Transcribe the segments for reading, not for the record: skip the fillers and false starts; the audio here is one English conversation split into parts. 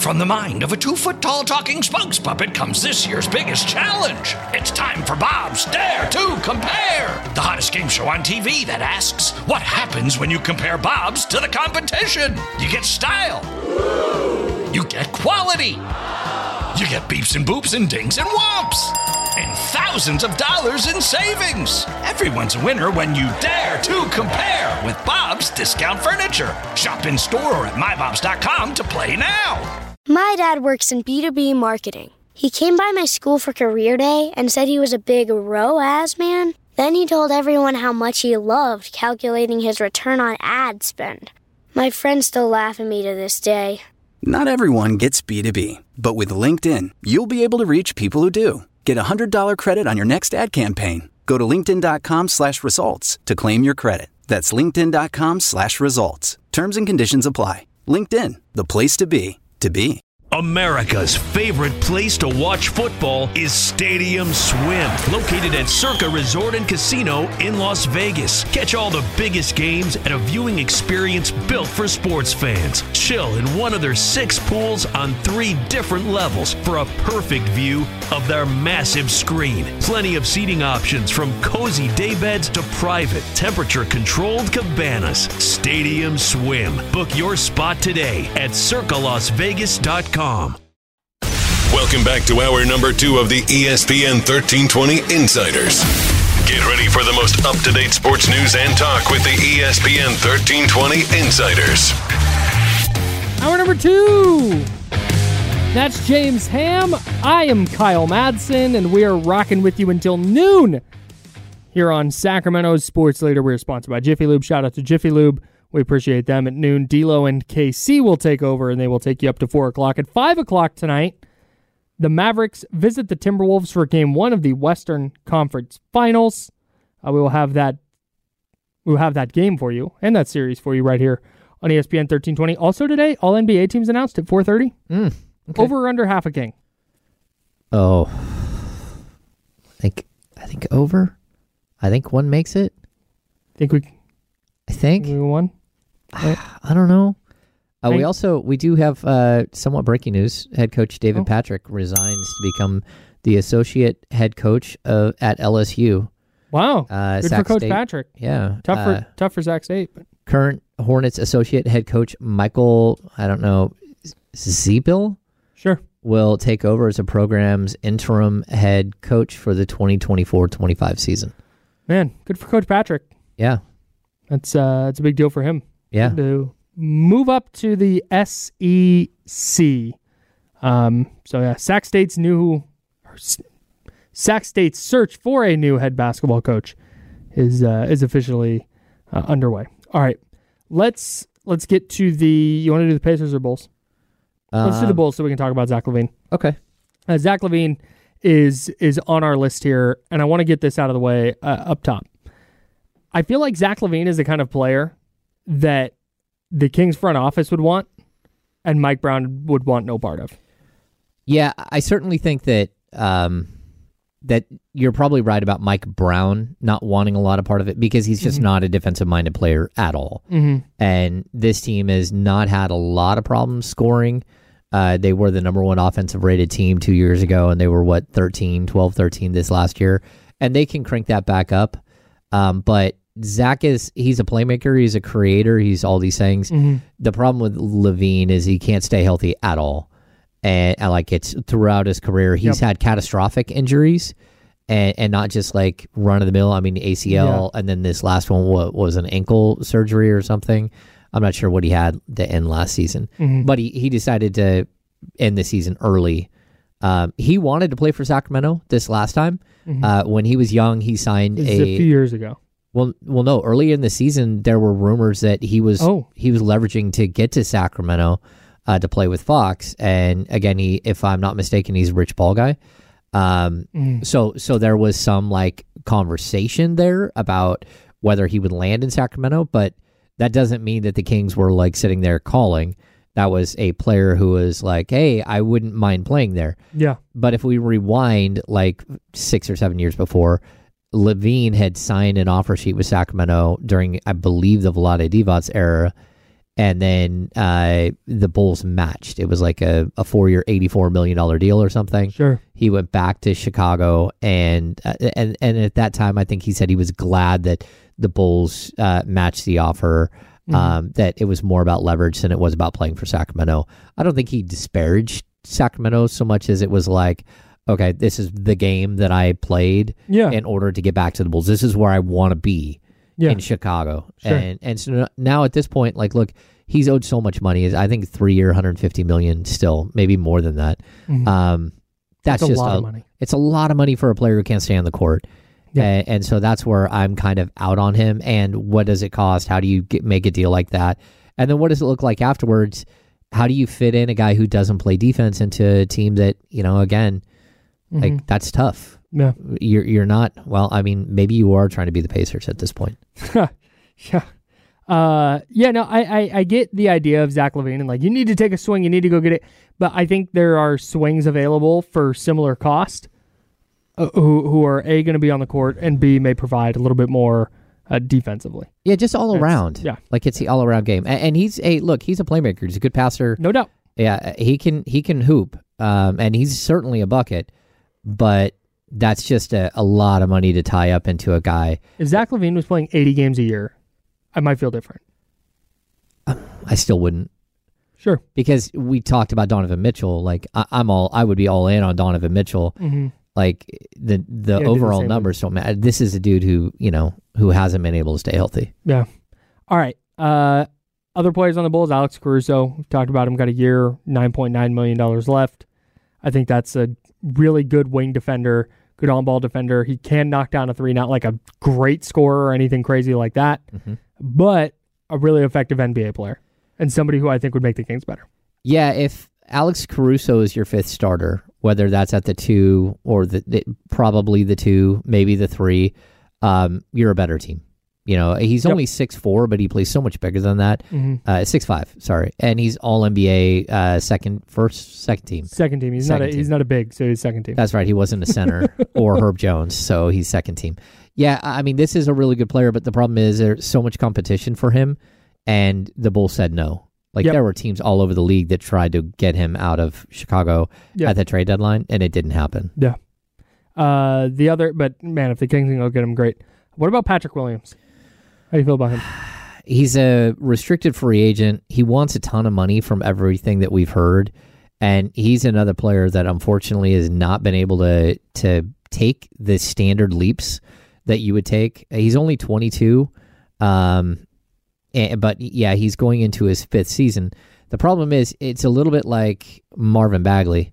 From the mind of a 2-foot-tall talking spokes puppet comes this year's biggest challenge. It's time for Bob's Dare to Compare, the hottest game show on TV that asks, what happens when you compare Bob's to the competition? You get style. You get quality. You get beeps and boops and dings and whomps. And thousands of dollars in savings. Everyone's a winner when you dare to compare with Bob's Discount Furniture. Shop in store or at mybobs.com to play now. My dad works in B2B marketing. He came by my school for career day and said he was a big ROAS man. Then he told everyone how much he loved calculating his return on ad spend. My friends still laugh at me to this day. Not everyone gets B2B, but with LinkedIn, you'll be able to reach people who do. Get a $100 credit on your next ad campaign. Go to linkedin.com/results to claim your credit. That's linkedin.com/results. Terms and conditions apply. LinkedIn, the place to be, to be. America's favorite place to watch football is Stadium Swim, located at Circa Resort and Casino in Las Vegas. Catch all the biggest games at a viewing experience built for sports fans. Chill in one of their 6 pools on 3 different levels for a perfect view of their massive screen. Plenty of seating options from cozy daybeds to private, temperature-controlled cabanas. Stadium Swim. Book your spot today at circalasvegas.com. Welcome back to hour number 2 of the ESPN 1320 Insiders. Get ready for the most up-to-date sports news and talk with the ESPN 1320 Insiders. Hour number 2. That's James Ham. I am Kyle Madsen, and we are rocking with you until noon here on Sacramento's Sports Leader. We're sponsored by Jiffy Lube. Shout out to Jiffy Lube. We appreciate them. At noon, D'Lo and KC will take over, and they will take you up to 4 o'clock. At 5 o'clock tonight, the Mavericks visit the Timberwolves for Game 1 of the Western Conference Finals. We will have that game for you and that series for you right here on ESPN 1320. Also today, all NBA teams announced at 4:30. Okay. Over or under half a king? Oh, I think over. I think one makes it. I think we won. I don't know. We do have somewhat breaking news. Head coach David Patrick resigns to become the associate head coach at LSU. Wow, good for Coach Patrick. Yeah, tough for Zach State. But. Current Hornets associate head coach Michael, Zebil, sure, will take over as the program's interim head coach for the 2024-25 season. Man, good for Coach Patrick. Yeah, it's a big deal for him. Yeah. To move up to the SEC. Sac State's search for a new head basketball coach is officially underway. All right, let's get to the. You want to do the Pacers or Bulls? Let's do the Bulls so we can talk about Zach LaVine. Okay. Zach LaVine is on our list here, and I want to get this out of the way up top. I feel like Zach LaVine is the kind of player that the Kings front office would want, and Mike Brown would want no part of. Yeah, I certainly think that that you're probably right about Mike Brown not wanting a lot of part of it because he's just not a defensive-minded player at all. Mm-hmm. And this team has not had a lot of problems scoring. They were the number 1 offensive-rated team 2 years ago, and they were, 12-13 this last year. And they can crank that back up. But Zach he's a playmaker, he's a creator, he's all these things. Mm-hmm. The problem with LaVine is he can't stay healthy at all. And it's throughout his career, he's had catastrophic injuries and not just like run of the mill. I mean, ACL, and then this last one was an ankle surgery or something. I'm not sure what he had to end last season, but he decided to end the season early. He wanted to play for Sacramento this last time. When he was young, he signed a few years ago. Well, no. Early in the season, there were rumors that he was leveraging to get to Sacramento to play with Fox. And again, if I'm not mistaken, he's a rich ball guy. So there was some conversation there about whether he would land in Sacramento, but that doesn't mean that the Kings were sitting there calling. That was a player who was like, hey, I wouldn't mind playing there. Yeah. But if we rewind 6 or 7 years before, LaVine had signed an offer sheet with Sacramento during, I believe, the Vlade Divac era, and then the Bulls matched. It was like a 4-year, $84 million deal or something. Sure. He went back to Chicago, and at that time, I think he said he was glad that the Bulls matched the offer. That it was more about leverage than it was about playing for Sacramento. I don't think he disparaged Sacramento so much as it was like, okay, this is the game that I played in order to get back to the Bulls. This is where I want to be in Chicago. Sure. And so now at this point, like, look, he's owed so much money. I think 3-year, $150 million still, maybe more than that. That's just a lot of money. It's a lot of money for a player who can't stay on the court. Yeah. And so that's where I'm kind of out on him. And what does it cost? How do you make a deal like that? And then what does it look like afterwards? How do you fit in a guy who doesn't play defense into a team that, again, like that's tough. Yeah. You're not, well, I mean, maybe you are trying to be the Pacers at this point. Yeah. I get the idea of Zach LaVine and like, you need to take a swing, you need to go get it. But I think there are swings available for similar cost who are A, going to be on the court, and B, may provide a little bit more defensively. Yeah, just all around. Yeah. Like it's the all around game. And he's a playmaker. He's a good passer. No doubt. Yeah, he can hoop. And he's certainly a bucket, but that's just a lot of money to tie up into a guy. If Zach LaVine was playing 80 games a year, I might feel different. I still wouldn't. Sure. Because we talked about Donovan Mitchell. Like I would be all in on Donovan Mitchell. Mm-hmm. Like the overall numbers don't matter. This is a dude who hasn't been able to stay healthy. Yeah. All right. Other players on the Bulls, Alex Caruso, we've talked about him, got a year, $9.9 million left. I think that's a really good wing defender, good on-ball defender. He can knock down a three, not like a great scorer or anything crazy like that, but a really effective NBA player and somebody who I think would make the Kings better. Yeah, if Alex Caruso is your fifth starter, whether that's at the 2 or probably the 2, maybe the 3, you're a better team. He's only 6'4", but he plays so much bigger than that. 6'5", sorry, and he's all NBA second team. Second team. He's not a big, so he's second team. That's right. He wasn't a center or Herb Jones, so he's second team. Yeah, I mean, this is a really good player, but the problem is there's so much competition for him, and the Bulls said no. There were teams all over the league that tried to get him out of Chicago at the trade deadline, and it didn't happen. Yeah. But man, if the Kings can go get him, great. What about Patrick Williams? How do you feel about him? He's a restricted free agent. He wants a ton of money from everything that we've heard, and he's another player that unfortunately has not been able to take the standard leaps that you would take. He's only 22. But yeah, he's going into his 5th season. The problem is it's a little bit like Marvin Bagley.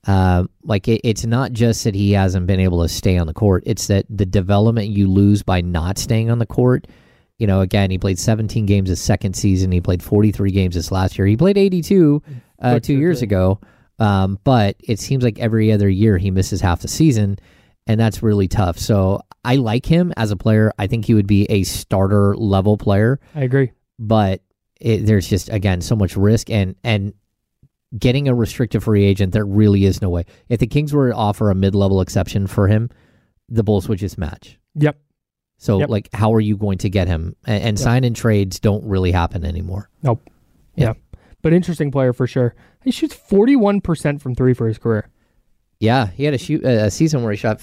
It's not just that he hasn't been able to stay on the court. It's that the development you lose by not staying on the court. Again, he played 17 games his second season. He played 43 games this last year. He played 82 2 years ago. But it seems like every other year he misses half the season, and that's really tough. So I like him as a player. I think he would be a starter level player. I agree. But there's just, again, so much risk, and getting a restricted free agent, there really is no way. If the Kings were to offer a mid-level exception for him, the Bulls would just match. Yep. So, how are you going to get him? And sign-in trades don't really happen anymore. Nope. Yeah. But interesting player for sure. He shoots 41% from 3 for his career. Yeah, he had a season where he shot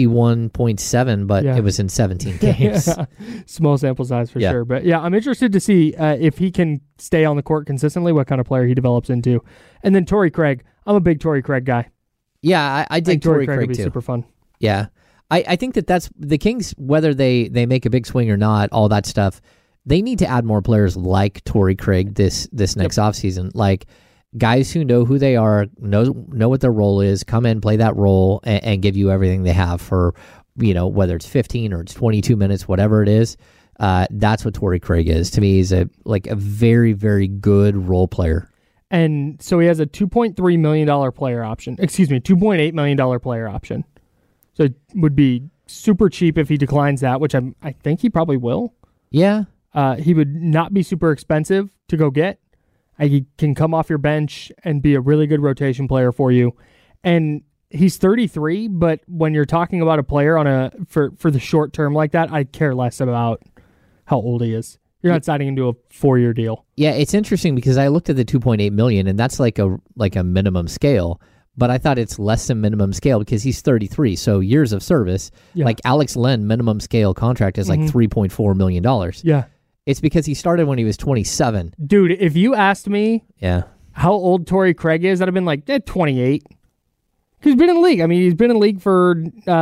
51.7, but it was in 17 games. Small sample size for sure. But I'm interested to see if he can stay on the court consistently, what kind of player he develops into. And then Torrey Craig. I'm a big Torrey Craig guy. Yeah, I dig Torrey Craig would be too. Super fun. Yeah. I think that's the Kings, whether they make a big swing or not, all that stuff, they need to add more players like Torrey Craig this next offseason. Like, guys who know who they are, know what their role is, come in, play that role, and give you everything they have for, whether it's 15 or it's 22 minutes, whatever it is. That's what Torrey Craig is. To me, he's a very, very good role player. And so he has a $2.3 million player option. Excuse me, $2.8 million player option. So it would be super cheap if he declines that, which I think he probably will. Yeah. He would not be super expensive to go get. He can come off your bench and be a really good rotation player for you. And he's 33, but when you're talking about a player for the short term like that, I care less about how old he is. You're not signing him to a 4-year deal. Yeah, it's interesting because I looked at the $2.8 million, and that's like a minimum scale. But I thought it's less than minimum scale because he's 33, so years of service. Yeah. Like Alex Len, minimum scale contract is like $3.4 million. Yeah. It's because he started when he was 27. Dude, if you asked me how old Torrey Craig is, I'd have been like, 28. He's been in the league. I mean, he's been in the league for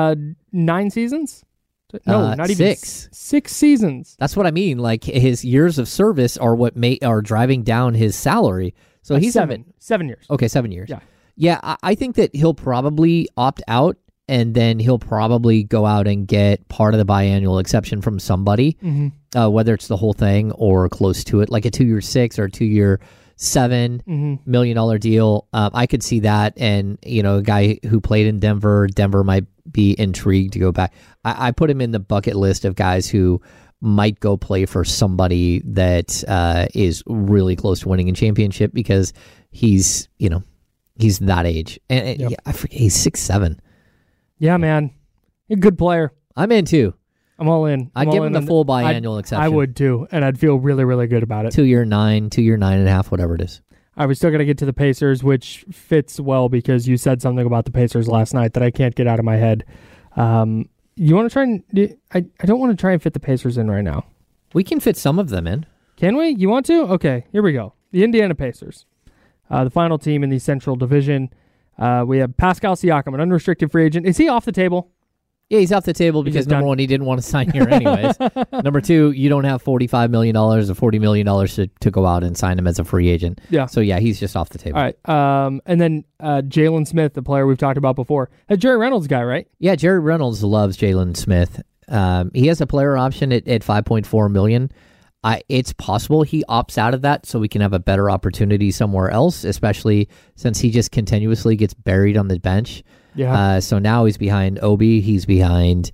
9 seasons? No, not even 6. 6 seasons. That's what I mean. Like his years of service are what are driving down his salary. So he's 7 years. Okay, 7 years. Yeah. Yeah, I think that he'll probably opt out, and then he'll probably go out and get part of the biannual exception from somebody, whether it's the whole thing or close to it, like a 2-year $6 or a 2-year $7 million deal. I could see that, and a guy who played in Denver might be intrigued to go back. I put him in the bucket list of guys who might go play for somebody that is really close to winning a championship because he's that age. And I forget, he's 6'7". Yeah, man. He's a good player. I'm in too. I'm all in. I'd give him the full biannual exception. I would too, and I'd feel really, really good about it. 2-year 9, 2-year 9.5, whatever it is. All right, we're still going to get to the Pacers, which fits well because you said something about the Pacers last night that I can't get out of my head. You want to try and... I don't want to try and fit the Pacers in right now. We can fit some of them in. Can we? You want to? Okay, here we go. The Indiana Pacers. The final team in the Central Division. We have Pascal Siakam, an unrestricted free agent. Is he off the table? Yeah, he's off the table because, number one, he didn't want to sign here anyways. Number two, you don't have $45 million or $40 million to go out and sign him as a free agent. Yeah. So, yeah, he's just off the table. All right. And then Jalen Smith, the player we've talked about before. That's Jerry Reynolds' guy, right? Yeah, Jerry Reynolds loves Jalen Smith. He has a player option at $5.4 million. It's possible he opts out of that so we can have a better opportunity somewhere else, especially since he just continuously gets buried on the bench. Yeah. So now he's behind Obi. He's behind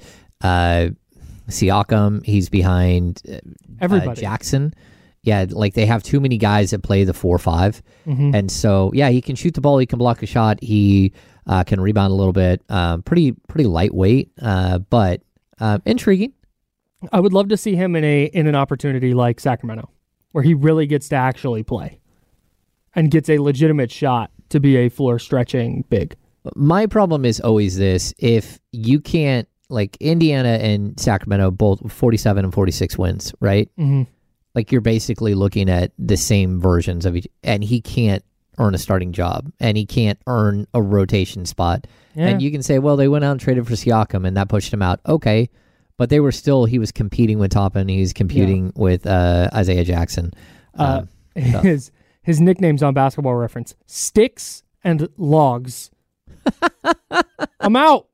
Siakam. He's behind everybody. Jackson. Yeah, like they have too many guys that play the 4-5. And so, yeah, he can shoot the ball. He can block a shot. He can rebound a little bit. Pretty lightweight, but intriguing. I would love to see him in an opportunity like Sacramento, where he really gets to actually play and gets a legitimate shot to be a floor-stretching big. My problem is always this. If you can't, like Indiana and Sacramento, both 47 and 46 wins, right? Like you're basically looking at the same versions of each, and he can't earn a starting job, and he can't earn a rotation spot. Yeah. And you can say, well, they went out and traded for Siakam, and that pushed him out. Okay. But he was competing with Toppin. He was competing with Isaiah Jackson. His nickname's on Basketball Reference: Sticks and Logs. I'm out.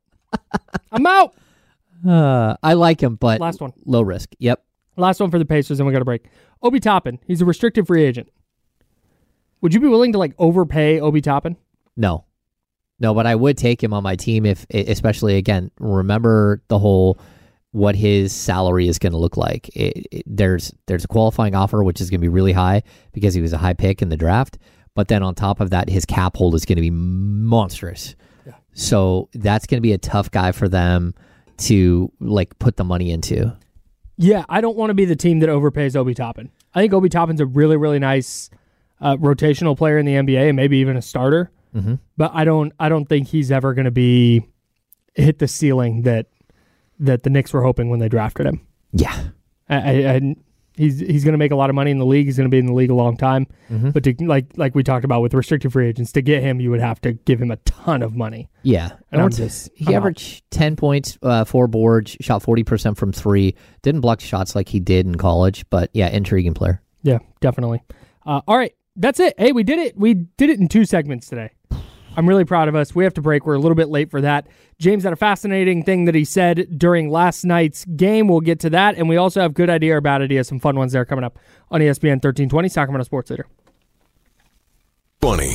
I like him, but last one, low risk. Yep. Last one for the Pacers, and we got a break. Obi Toppin, he's a restricted free agent. Would you be willing to overpay Obi Toppin? No, but I would take him on my team especially again. Remember the whole what his salary is going to look like. There's a qualifying offer which is going to be really high because he was a high pick in the draft. But then on top of that, his cap hold is going to be monstrous. Yeah. So that's going to be a tough guy for them to put the money into. Yeah, I don't want to be the team that overpays Obi Toppin. I think Obi Toppin's a really, really nice rotational player in the NBA and maybe even a starter. But I don't think he's ever going to hit the ceiling that the Knicks were hoping when they drafted him. Yeah. He's going to make a lot of money in the league. He's going to be in the league a long time. But to, like we talked about with restricted free agents, to get him, you would have to give him a ton of money. Yeah. And he averaged 10 points, 4 boards, shot 40% from 3. Didn't block shots like he did in college, but yeah, intriguing player. Yeah, definitely. All right, that's it. Hey, we did it. We did it in 2 segments today. I'm really proud of us. We have to break. We're a little bit late for that. James had a fascinating thing that he said during last night's game. We'll get to that. And we also have good idea or bad idea, some fun ones there coming up on ESPN 1320, Sacramento Sports Leader. 20.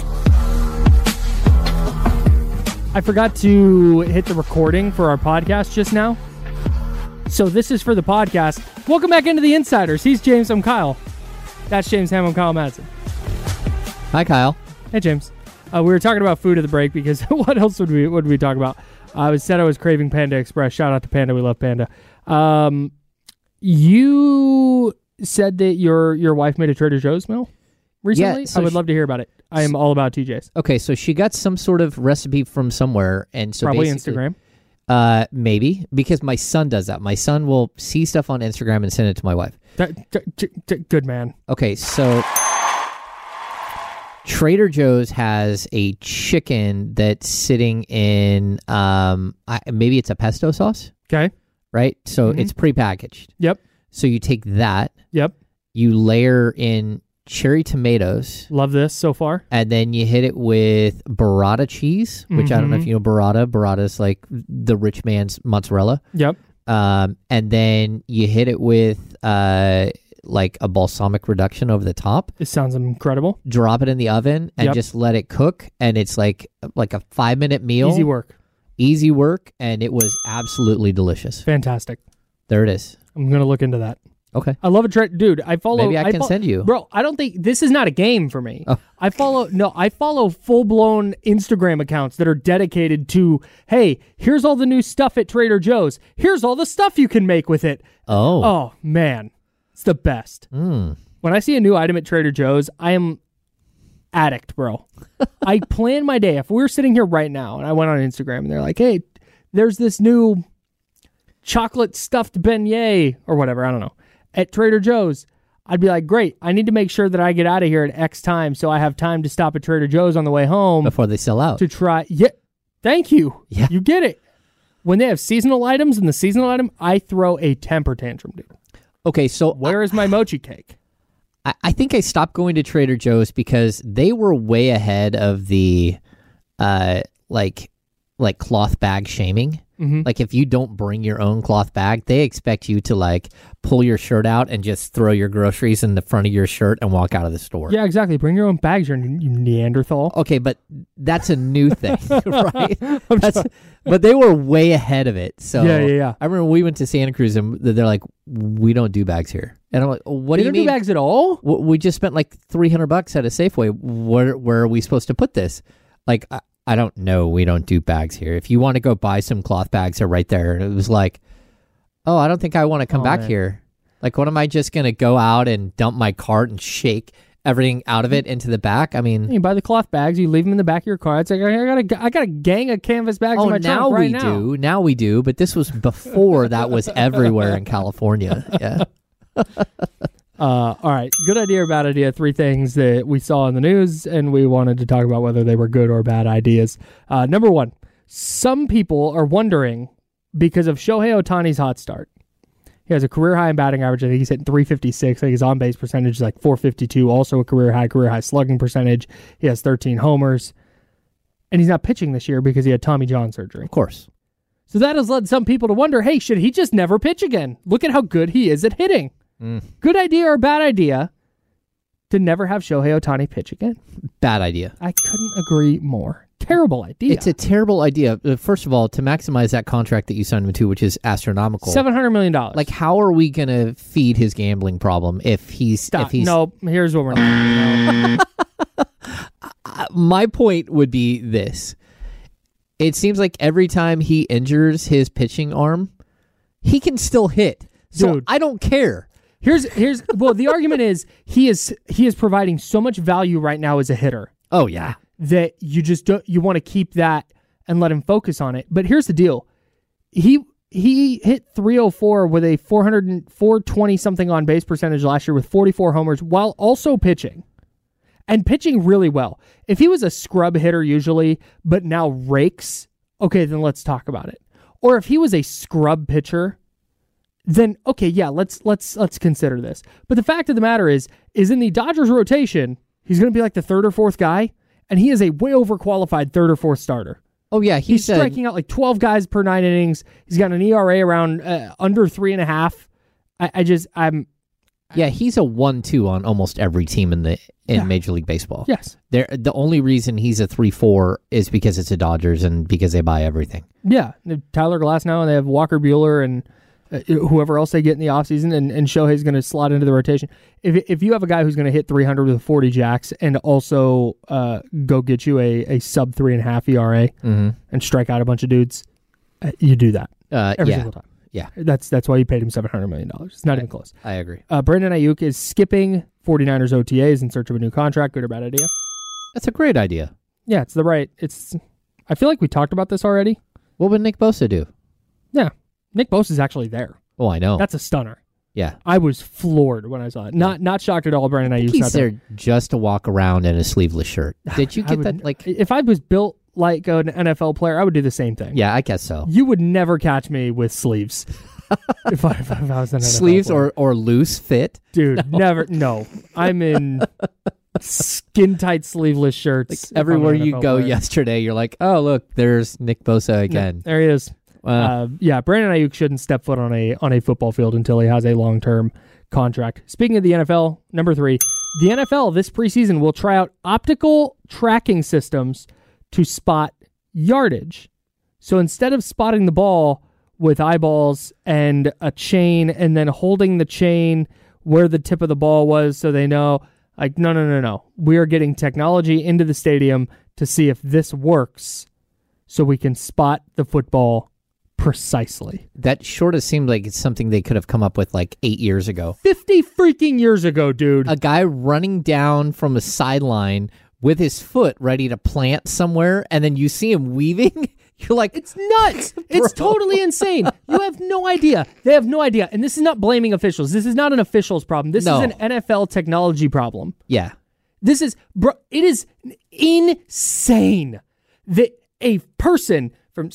I forgot to hit the recording for our podcast just now. So this is for the podcast. Welcome back into the Insiders. He's James. I'm Kyle. That's James Ham. I'm Kyle Madsen. Hi, Kyle. Hey, James. We were talking about food at the break because what else would we talk about? I said I was craving Panda Express. Shout out to Panda. We love Panda. You said that your wife made a Trader Joe's meal recently? Yeah, so I would love to hear about it. I am all about TJ's. Okay, so she got some sort of recipe from somewhere, and so Probably basically- Instagram. Maybe, because my son does that. My son will see stuff on Instagram and send it to my wife. Good man. Okay, so Trader Joe's has a chicken that's sitting in, maybe it's a pesto sauce, Okay. right? So it's prepackaged. Yep. So you take that, Yep. you layer in cherry tomatoes, Love this so far. and then you hit it with burrata cheese, which I don't know if you know burrata. Burrata is like the rich man's mozzarella. Yep. And then you hit it with like a balsamic reduction over the top. This sounds incredible. Drop it in the oven and Yep. just let it cook. And it's like a 5-minute meal. Easy work. And it was absolutely delicious. Fantastic. There it is. I'm going to look into that. Okay. I love it. Dude, I follow. Maybe I can send you. Bro, I don't think this is not a game for me. Oh. I follow full-blown Instagram accounts that are dedicated to, hey, here's all the new stuff at Trader Joe's. Here's all the stuff you can make with it. Oh. Oh, man. It's the best. When I see a new item at Trader Joe's, I am addict, bro. I plan my day. If we're sitting here right now and I went on Instagram and they're like, hey, there's this new chocolate stuffed beignet or whatever, I don't know, at Trader Joe's, I'd be like, great, I need to make sure that I get out of here at X time so I have time to stop at Trader Joe's on the way home Before they sell out. to try. Yeah, thank you. Yeah. You get it. When they have seasonal items and the seasonal item, I throw a temper tantrum, dude. Okay, so Where is my mochi cake? I think I stopped going to Trader Joe's because they were way ahead of the like cloth bag shaming. Like if you don't bring your own cloth bag, they expect you to like pull your shirt out and just throw your groceries in the front of your shirt and walk out of the store. Yeah, exactly. Bring your own bags, you Neanderthal. Okay, but that's a new thing, right? But they were way ahead of it. So Yeah. I remember we went to Santa Cruz and they're like, we don't do bags here. And I'm like, what They do you don't mean? do bags at all? We just spent like $300 at a Safeway. Where are we supposed to put this? Like, I don't know. We don't do bags here. If you want to go buy some cloth bags, they're right there. And it was like, oh, I don't think I want to come back man. here. Like, what am I just going to go out and dump my cart and shake everything out of it into the back? I mean, You buy the cloth bags, you leave them in the back of your car. It's like, I got a gang of canvas bags in my now trunk right we now. do. Now we do. But this was before that was everywhere in California. Yeah. All right. Good idea or bad idea. 3 things that we saw in the news, and we wanted to talk about whether they were good or bad ideas. Number 1, some people are wondering because of Shohei Ohtani's hot start. He has a career high in batting average. I think he's hitting 356. I think his on-base percentage is like 452. Also a career high slugging percentage. He has 13 homers. And he's not pitching this year because he had Tommy John surgery. Of course. So that has led some people to wonder, hey, should he just never pitch again? Look at how good he is at hitting. Good idea or bad idea to never have Shohei Ohtani pitch again? Bad idea. I couldn't agree more. Terrible idea. It's a terrible idea. First of all, to maximize that contract that you signed him to, which is astronomical. $700 million. Like, how are we going to feed his gambling problem if he's... Stop. If he's No, here's what we're not. My point would be this. It seems like every time he injures his pitching arm, he can still hit. So Dude. I don't care. Here's well, the argument is he is providing so much value right now as a hitter Oh, yeah. that you just don't, you want to keep that and let him focus on it. But here's the deal. He hit 304 with a 420 something on base percentage last year with 44 homers while also pitching. And pitching really well. If he was a scrub hitter usually, but now rakes, okay, then let's talk about it. Or if he was a scrub pitcher, then okay, yeah, let's consider this. But the fact of the matter is in the Dodgers rotation, he's going to be like the 3rd or 4th guy, and he is a way overqualified 3rd or 4th starter. Oh, yeah. He's striking out like 12 guys per 9 innings. He's got an ERA around under 3.5. Yeah, he's a 1-2 on almost every team in Major League Baseball. Yes. The only reason he's a 3-4 is because it's the Dodgers and because they buy everything. Yeah, they have Tyler Glasnow, and they have Walker Buehler and whoever else they get in the offseason, and Shohei's going to slot into the rotation. If you have a guy who's going to hit 300 with 40 jacks and also go get you a sub 3.5 ERA and strike out a bunch of dudes, you do that every single time. Yeah. That's why you paid him $700 million. It's not even close. I agree. Brandon Ayuk is skipping 49ers OTAs in search of a new contract. Good or bad idea? That's a great idea. Yeah, I feel like we talked about this already. What would Nick Bosa do? Yeah. Nick Bosa's actually there. Oh, I know. That's a stunner. Yeah. I was floored when I saw it. Not shocked at all. Brandon Ayuk's He's not there. just to walk around in a sleeveless shirt. Did you get that? Like, if I was built like an NFL player, I would do the same thing. yeah, I guess so. You would never catch me with sleeves. if I was an NFL Sleeves player. or loose fit. Dude, never. No, I'm in skin tight sleeveless shirts. Like everywhere if I'm an you NFL go player. yesterday, you're like, oh look, there's Nick Bosa again. There he is. Brandon Ayuk shouldn't step foot on a football field until he has a long-term contract. Speaking of the NFL, number 3, the NFL this preseason will try out optical tracking systems to spot yardage. So instead of spotting the ball with eyeballs and a chain and then holding the chain where the tip of the ball was so they know, like, no. We are getting technology into the stadium to see if this works so we can spot the football precisely. That sort of seemed like it's something they could have come up with like 8 years ago. 50 freaking years ago, dude. A guy running down from a sideline with his foot ready to plant somewhere, and then you see him weaving. You're like, it's nuts. It's totally insane. You have no idea. They have no idea. And this is not blaming officials. This is not an officials problem. This is an NFL technology problem. Yeah. This is, it is insane that a person from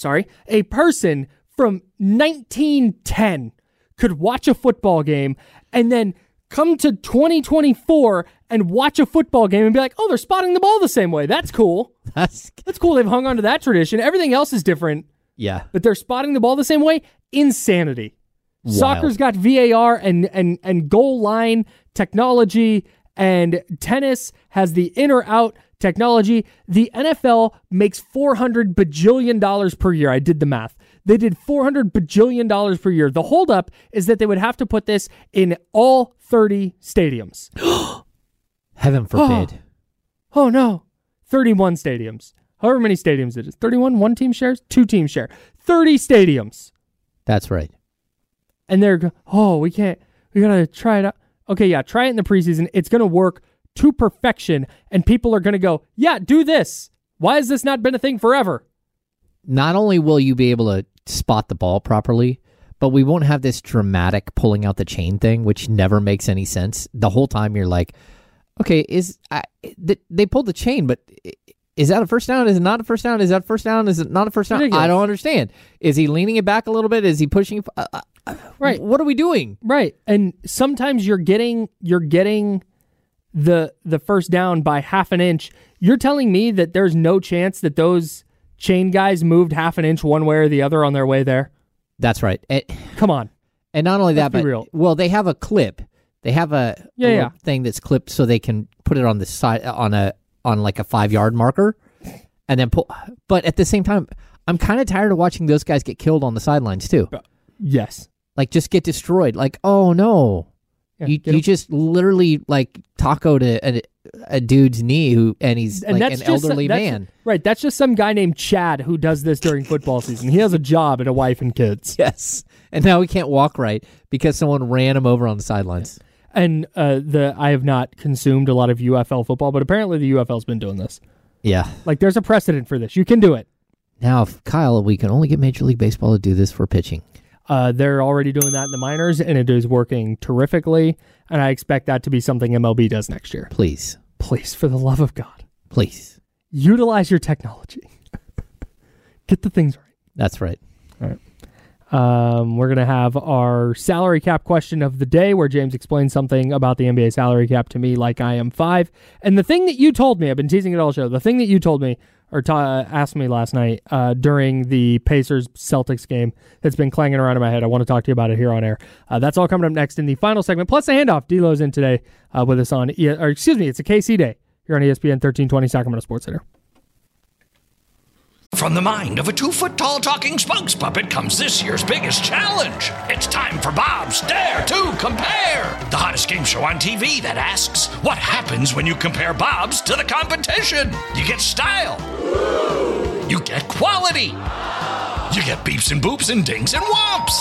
1910 could watch a football game and then come to 2024 and watch a football game and be like, oh, they're spotting the ball the same way. That's cool. That's cool. They've hung on to that tradition. Everything else is different. Yeah. But they're spotting the ball the same way. Insanity. Wild. Soccer's got VAR and goal line technology, and tennis has the in or out technology. The NFL makes $400 bajillion per year. I did the math. They did $400 bajillion per year. The holdup is that they would have to put this in all 30 stadiums. Heaven forbid. Oh, no. 31 stadiums. However many stadiums it is. 31, one team shares, 2 teams share. 30 stadiums. That's right. And they're, we got to try it out. Okay, yeah, try it in the preseason. It's going to work to perfection, and people are going to go, yeah, do this. Why has this not been a thing forever? Not only will you be able to spot the ball properly, but we won't have this dramatic pulling out the chain thing, which never makes any sense. The whole time you're like, okay, they pulled the chain, but is that a first down? Is it not a first down? Is that a first down? Is it not a first down? Ridiculous. I don't understand. Is he leaning it back a little bit? Is he pushing? Right. What are we doing? Right. And sometimes you're getting the first down by half an inch. You're telling me that there's no chance that those chain guys moved half an inch one way or the other on their way there? That's right. Come on. And not only that, Let's be but real. Well, they have a clip. They have a little thing that's clipped so they can put it on the side on like a 5-yard marker, and then pull. But at the same time, I'm kind of tired of watching those guys get killed on the sidelines too. Yes. Like just get destroyed. Like, oh no, Yeah, you just literally like tacoed a dude's knee and he's like an elderly man. Right. That's just some guy named Chad who does this during football season. He has a job and a wife and kids. Yes. And now he can't walk right because someone ran him over on the sidelines. And I have not consumed a lot of UFL football, but apparently the UFL's been doing this. Yeah. Like there's a precedent for this. You can do it. Now, Kyle, we can only get Major League Baseball to do this for pitching. They're already doing that in the minors, and it is working terrifically. And I expect that to be something MLB does next year. Please. Please, for the love of God. Please. Utilize your technology. Get the things right. That's right. All right. We're going to have our salary cap question of the day where James explains something about the NBA salary cap to me like I am 5. And the thing that you told me, I've been teasing it all show, the thing that you told me or asked me last night during the Pacers-Celtics game that's been clanging around in my head, I want to talk to you about it here on air. That's all coming up next in the final segment, plus the handoff. D-Lo's in today with us on, it's a KC Day here on ESPN 1320 Sacramento Sports Center. From the mind of a 2-foot-tall talking spokes puppet comes this year's biggest challenge. It's time for Bob's Dare to Compare, the hottest game show on TV that asks, what happens when you compare Bob's to the competition? You get style. You get quality. You get beeps and boops and dings and whomps.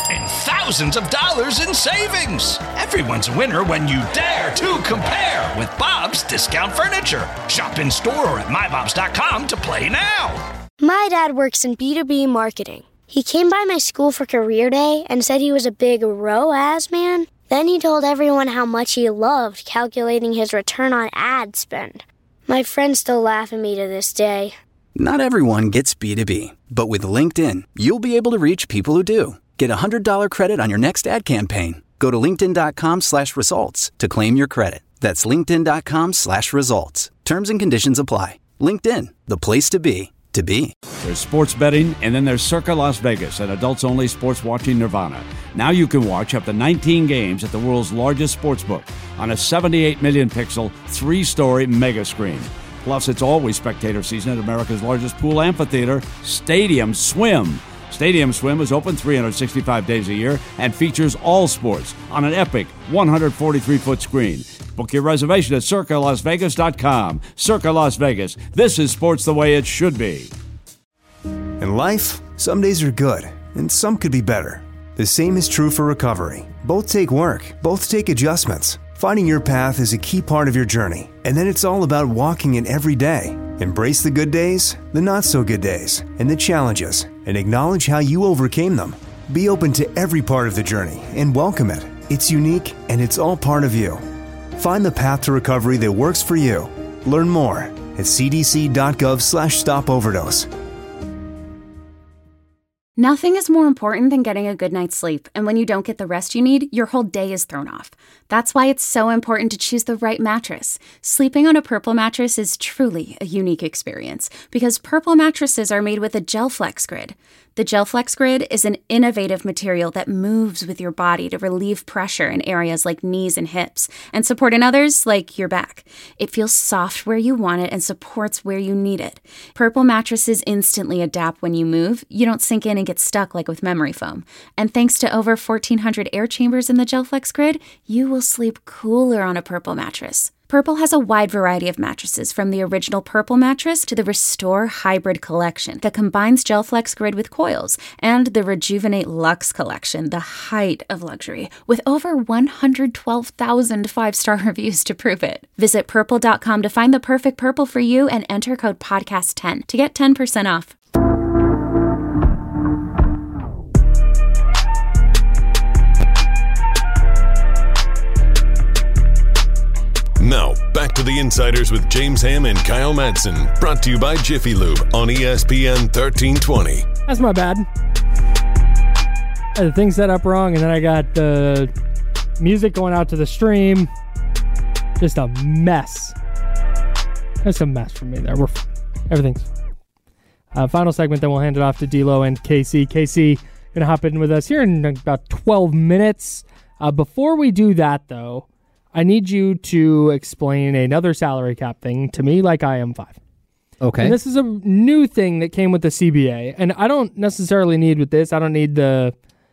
and thousands of dollars in savings. Everyone's a winner when you dare to compare with Bob's Discount Furniture. Shop in store or at mybobs.com to play now. My dad works in B2B marketing. He came by my school for career day and said he was a big ROAS man. Then he told everyone how much he loved calculating his return on ad spend. My friends still laugh at me to this day. Not everyone gets B2B, but with LinkedIn, you'll be able to reach people who do. Get a $100 credit on your next ad campaign. Go to linkedin.com/results to claim your credit. That's linkedin.com/results. Terms and conditions apply. LinkedIn, the place to be, to be. There's sports betting, and then there's Circa Las Vegas, an adults-only sports watching nirvana. Now you can watch up to 19 games at the world's largest sportsbook on a 78 million pixel, 3-story mega screen. Plus, it's always spectator season at America's largest pool amphitheater, Stadium Swim. Stadium Swim is open 365 days a year and features all sports on an epic 143-foot screen. Book your reservation at CircaLasVegas.com. Circa Las Vegas. This is sports the way it should be. In life, some days are good, and some could be better. The same is true for recovery. Both take work. Both take adjustments. Finding your path is a key part of your journey, and then it's all about walking it every day. Embrace the good days, the not-so-good days, and the challenges, and acknowledge how you overcame them. Be open to every part of the journey and welcome it. It's unique, and it's all part of you. Find the path to recovery that works for you. Learn more at cdc.gov/stopoverdose. Nothing is more important than getting a good night's sleep, and when you don't get the rest you need, your whole day is thrown off. That's why it's so important to choose the right mattress. Sleeping on a Purple mattress is truly a unique experience because Purple mattresses are made with a GelFlex Grid. The GelFlex Grid is an innovative material that moves with your body to relieve pressure in areas like knees and hips and support in others like your back. It feels soft where you want it and supports where you need it. Purple mattresses instantly adapt when you move. You don't sink in and get stuck like with memory foam. And thanks to over 1,400 air chambers in the GelFlex Grid, you will sleep cooler on a Purple mattress. Purple has a wide variety of mattresses, from the original Purple mattress to the Restore Hybrid collection that combines GelFlex Grid with coils, and the Rejuvenate Luxe collection, the height of luxury, with over 112,000 5-star reviews to prove it. Visit Purple.com to find the perfect Purple for you and enter code PODCAST10 to get 10% off. Now, back to the Insiders with James Ham and Kyle Madsen. Brought to you by Jiffy Lube on ESPN 1320. That's my bad. I had the thing set up wrong, and then I got the music going out to the stream. Just a mess. That's a mess for me there. Everything's final segment, then we'll hand it off to D'Lo and KC. KC going to hop in with us here in about 12 minutes. Before we do that, though, I need you to explain another salary cap thing to me like I am 5. Okay. And this is a new thing that came with the CBA. And I don't necessarily need with this. I don't need the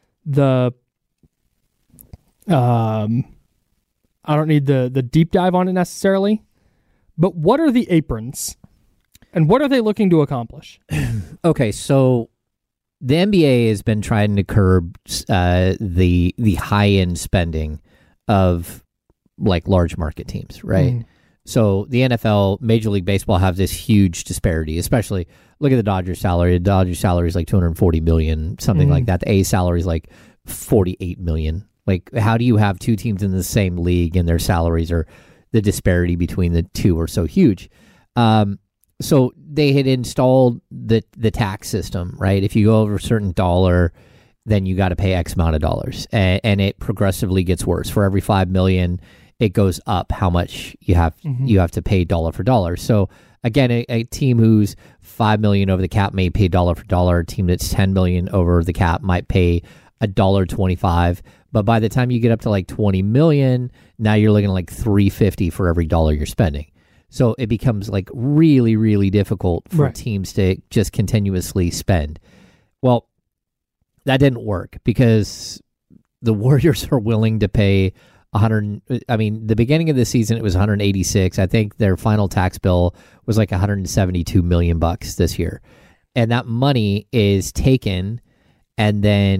deep dive on it necessarily. But what are the aprons? And what are they looking to accomplish? Okay, so the NBA has been trying to curb the high-end spending of like large market teams, right? So the NFL, Major League Baseball have this huge disparity, especially look at the Dodgers salary. The Dodgers salary is like $240 million, something like that. The A's salary is like $48 million. Like, how do you have two teams in the same league and their salaries are, the disparity between the two are so huge? So they had installed the tax system, right? If you go over a certain dollar, then you got to pay X amount of dollars, and it progressively gets worse. For every $5 million, it goes up how much you have to pay dollar for dollar. So again, a team who's $5 million over the cap may pay dollar for dollar. A team that's $10 million over the cap might pay $1.25. But by the time you get up to like $20 million, now you're looking at like $3.50 for every dollar you're spending. So it becomes like really, really difficult for teams to just continuously spend. Well, that didn't work because the Warriors are willing to pay the beginning of the season, it was 186. I think their final tax bill was like $172 million this year. And that money is taken and then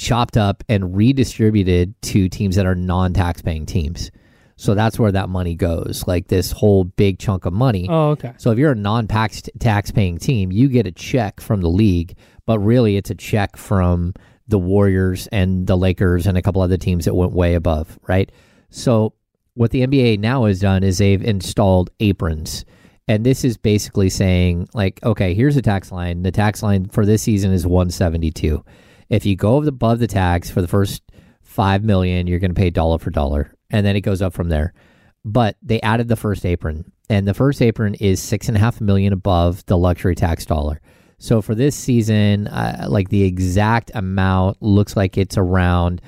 chopped up and redistributed to teams that are non-tax paying teams. So that's where that money goes, like this whole big chunk of money. Oh, okay. So if you're a non-tax paying team, you get a check from the league, but really it's a check from the Warriors and the Lakers and a couple other teams that went way above, right? So what the NBA now has done is they've installed aprons. And this is basically saying, like, okay, here's the tax line. The tax line for this season is 172. If you go above the tax for the first $5 million, you're going to pay dollar for dollar. And then it goes up from there. But they added the first apron. And the first apron is $6.5 million above the luxury tax dollar. So for this season, like the exact amount looks like it's around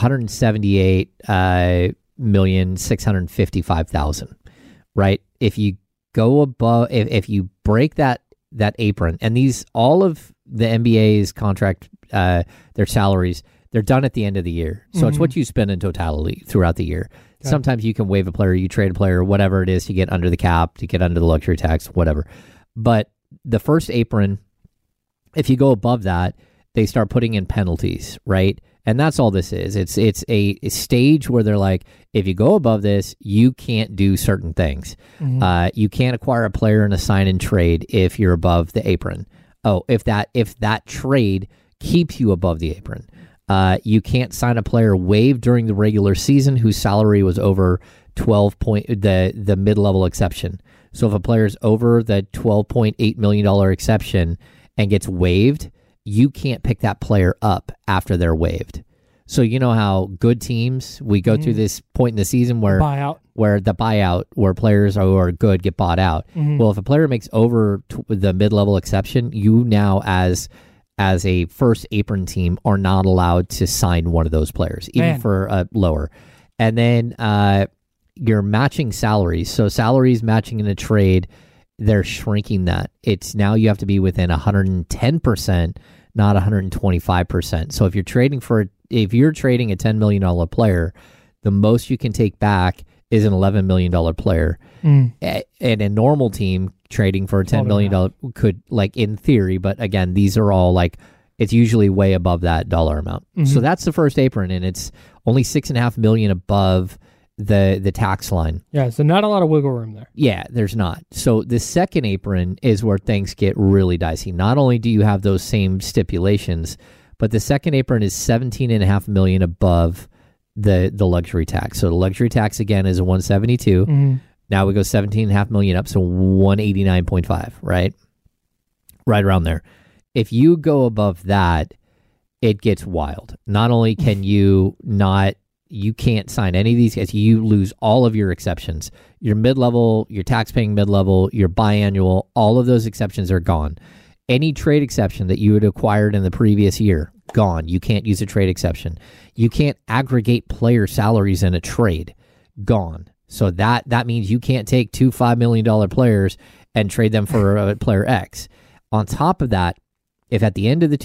$178,655,000, right? If you go above, if you break that apron, and these, all of the NBA's contract, their salaries, they're done at the end of the year. So it's what you spend in totality throughout the year. Okay. Sometimes you can waive a player, you trade a player, whatever it is, to get under the cap, to get under the luxury tax, whatever. But the first apron, if you go above that, they start putting in penalties, right? And that's all this is. It's a stage where they're like, if you go above this, you can't do certain things. You can't acquire a player in a sign and trade if you're above the apron. Oh, if that trade keeps you above the apron. You can't sign a player waived during the regular season whose salary was over the mid-level exception. So if a player's over the $12.8 million exception and gets waived, you can't pick that player up after they're waived. So you know how good teams, we go through this point in the season where the buyout, where players who are good get bought out. Well, if a player makes over the mid-level exception, you now as a first apron team are not allowed to sign one of those players, even for a lower. And then you're matching salaries. So salaries matching in a trade, they're shrinking that. It's now you have to be within 110%, not 125%. So if you're trading a $10 million player, the most you can take back is an $11 million player. And a normal team trading for a $10 million could, like, in theory, but again, these are all like, it's usually way above that dollar amount. So that's the first apron, and it's only $6.5 million above the tax line. Yeah, so not a lot of wiggle room there. Yeah, there's not. So the second apron is where things get really dicey. Not only do you have those same stipulations, but the second apron is $17.5 million above the luxury tax. So the luxury tax again is a 172. Now we go $17.5 million up, so 189.5, right? Right around there. If you go above that, it gets wild. Not only can you can't sign any of these guys. You lose all of your exceptions. Your mid-level, your tax-paying mid-level, your biannual, all of those exceptions are gone. Any trade exception that you had acquired in the previous year, gone. You can't use a trade exception. You can't aggregate player salaries in a trade, gone. So that means you can't take two $5 million players and trade them for player X. On top of that, if at the end of the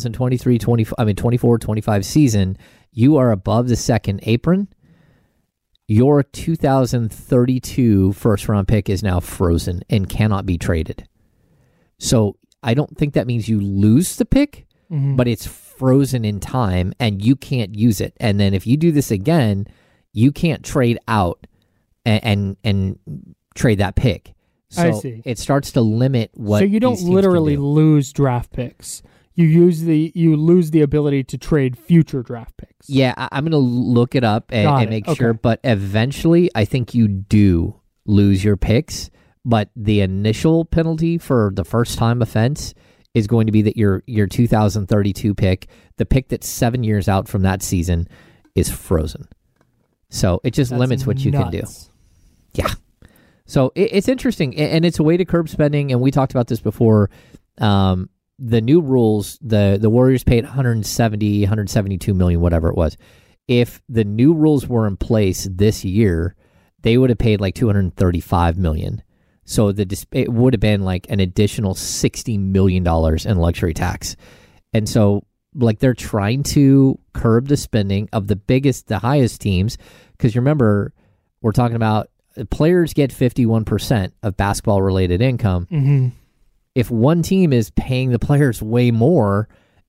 24-25 season, you are above the second apron, your 2032 first-round pick is now frozen and cannot be traded. So I don't think that means you lose the pick, but it's frozen in time and you can't use it. And then if you do this again, you can't trade out and trade that pick. So I see. It starts to limit what. So you don't literally lose draft picks. You lose the ability to trade future draft picks. Yeah, I'm going to look it up and make sure. But eventually, I think you do lose your picks. But the initial penalty for the first time offense is going to be that your 2032 pick, the pick that's 7 years out from that season, is frozen. So it just limits what you can do. Yeah. So it's interesting, and it's a way to curb spending, and we talked about this before. The new rules, the Warriors paid $172 million, whatever it was. If the new rules were in place this year, they would have paid like $235 million. So it would have been like an additional $60 million in luxury tax. And so, like, they're trying to curb the spending of the highest teams, because remember, we're talking about players get 51% of basketball-related income. If one team is paying the players way more,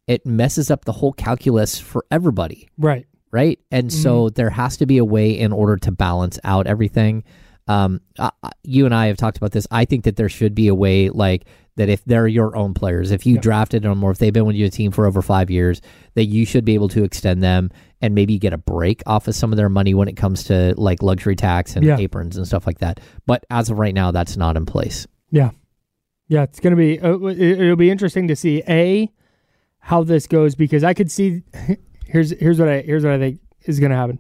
it messes up the whole calculus for everybody. Right. Right. And so there has to be a way in order to balance out everything. You and I have talked about this. I think that there should be a way like that if they're your own players, if you drafted them or if they've been with your team for over 5 years, that you should be able to extend them and maybe get a break off of some of their money when it comes to like luxury tax and aprons and stuff like that. But as of right now, that's not in place. Yeah. Yeah, it's going to be, it'll be interesting to see, how this goes, because I could see, here's what I think is going to happen.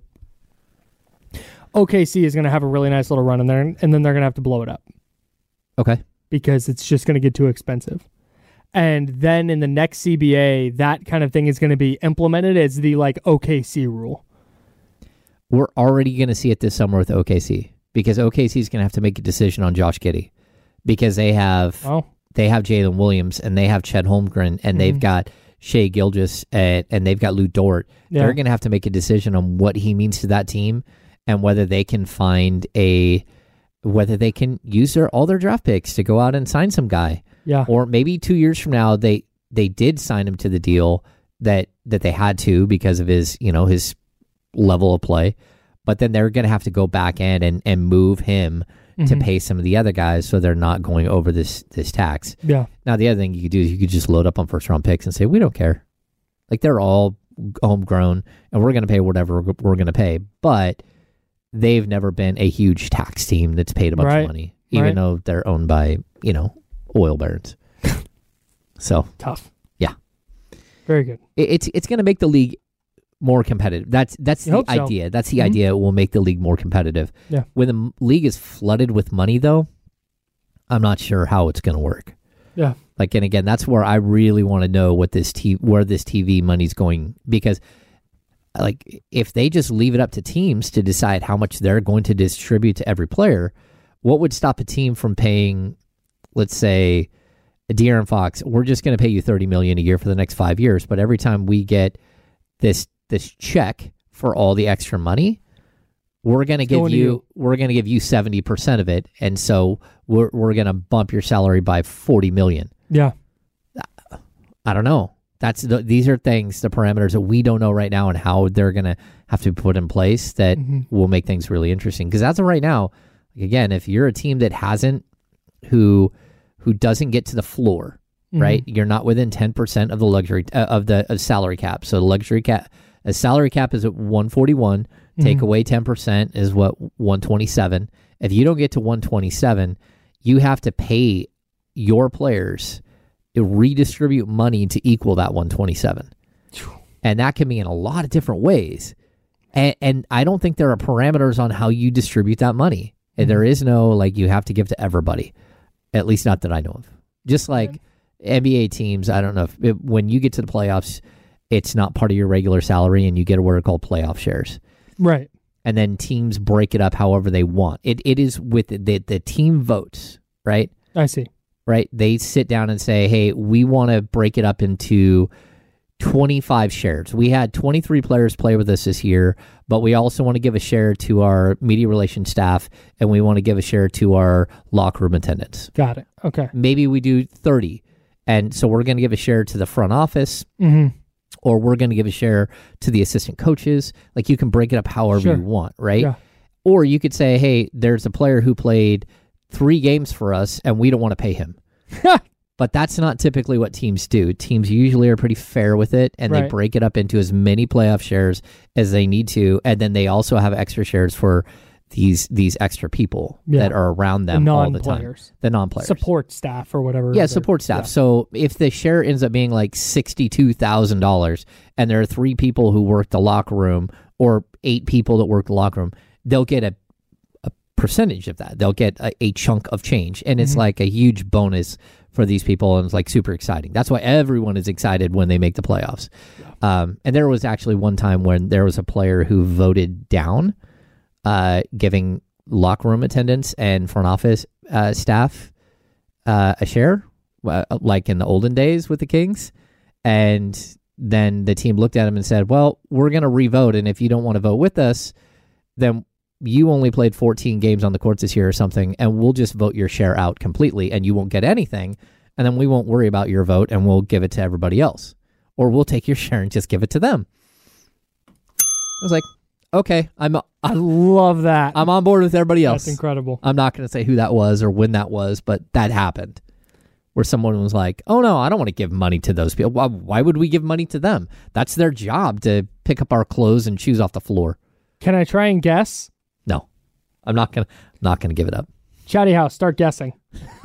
OKC is going to have a really nice little run in there, and then they're going to have to blow it up. Okay. Because it's just going to get too expensive. And then in the next CBA, that kind of thing is going to be implemented as the like OKC rule. We're already going to see it this summer with OKC, because OKC is going to have to make a decision on Josh Giddey, because they have Jalen Williams and they have Chet Holmgren and they've got Shai Gilgeous and they've got Lou Dort. Yeah. They're going to have to make a decision on what he means to that team and whether they can whether they can use all their draft picks to go out and sign some guy. Yeah. Or maybe 2 years from now, they did sign him to the deal that they had to because of his level of play. But then they're going to have to go back in and move him to pay some of the other guys so they're not going over this tax. Yeah. Now, the other thing you could do is you could just load up on first-round picks and say, we don't care. Like, they're all homegrown, and we're going to pay whatever we're going to pay. But they've never been a huge tax team that's paid a bunch of money, even though they're owned by, oil barons. So tough. Yeah. Very good. It's going to make the league more competitive. That's the idea. That's the idea. It will make the league more competitive. Yeah. When the league is flooded with money, though, I'm not sure how it's going to work. Yeah. Like, and again, that's where I really want to know where this TV money's going, because like if they just leave it up to teams to decide how much they're going to distribute to every player, what would stop a team from paying, let's say, De'Aaron Fox, we're just going to pay you $30 million a year for the next 5 years, but every time we get this check for all the extra money, we're going to give you 70% of it, and so we're going to bump your salary by $40 million. Yeah. I don't know. These are things, the parameters that we don't know right now, and how they're going to have to be put in place that will make things really interesting. Because as of right now, again, if you're a team that who doesn't get to the floor, right? You're not within 10% of the luxury of the salary cap. So the salary cap is at 141. Take away 10% is what, 127. If you don't get to 127, you have to pay your players redistribute money to equal that 127. And that can be in a lot of different ways. And I don't think there are parameters on how you distribute that money. And there is no, like, you have to give to everybody. At least not that I know of. Just like NBA teams, I don't know if when you get to the playoffs, it's not part of your regular salary and you get what are called playoff shares. Right. And then teams break it up however they want. It is with the team votes, right? I see. Right? They sit down and say, hey, we want to break it up into 25 shares. We had 23 players play with us this year, but we also want to give a share to our media relations staff, and we want to give a share to our locker room attendants. Got it. Okay. Maybe we do 30. And so we're going to give a share to the front office, or we're going to give a share to the assistant coaches. Like, you can break it up however you want, right? Yeah. Or you could say, hey, there's a player who played 3 games for us, and we don't want to pay him. But that's not typically what teams do. Teams usually are pretty fair with it, and they break it up into as many playoff shares as they need to, and then they also have extra shares for these extra people that are around them all the time. The non-players. Support staff or whatever. Yeah, support staff. Yeah. So if the share ends up being like $62,000, and there are 3 people who work the locker room, or 8 people that work the locker room, they'll get a percentage of that. They'll get a chunk of change, and it's like a huge bonus for these people, and it's like super exciting. That's why everyone is excited when they make the playoffs. Yeah. And there was actually one time when there was a player who voted down giving locker room attendants and front office staff a share, like in the olden days with the Kings. And then the team looked at him and said, well, we're going to revote, and if you don't want to vote with us, then you only played 14 games on the courts this year or something, and we'll just vote your share out completely, and you won't get anything, and then we won't worry about your vote, and we'll give it to everybody else. or we'll take your share and just give it to them. I was like, okay, I love that. I'm on board with everybody else. That's incredible. I'm not going to say who that was or when that was, but that happened. Where someone was like, oh no, I don't want to give money to those people. Why would we give money to them? That's their job to pick up our clothes and shoes off the floor. Can I try and guess? No, I'm not gonna give it up. Chatty House, start guessing.